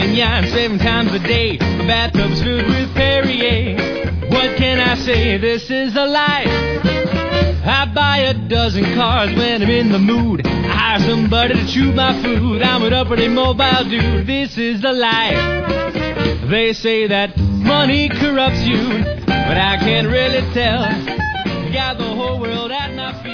Perignon 7 times a day. My bathtub's filled with Perrier. What can I say? This is a life. I buy a dozen cars when I'm in the mood. I hire somebody to chew my food. I'm an uppity mobile dude. This is the life. They say that money corrupts you, but I can't really tell. Got the whole world at my feet.